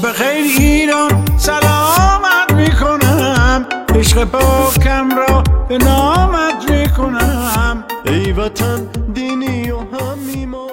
به خیر ایران سلامت میکنم، عشق پاکم را به نامت میکنم. ای وطن دینی و هم ایمان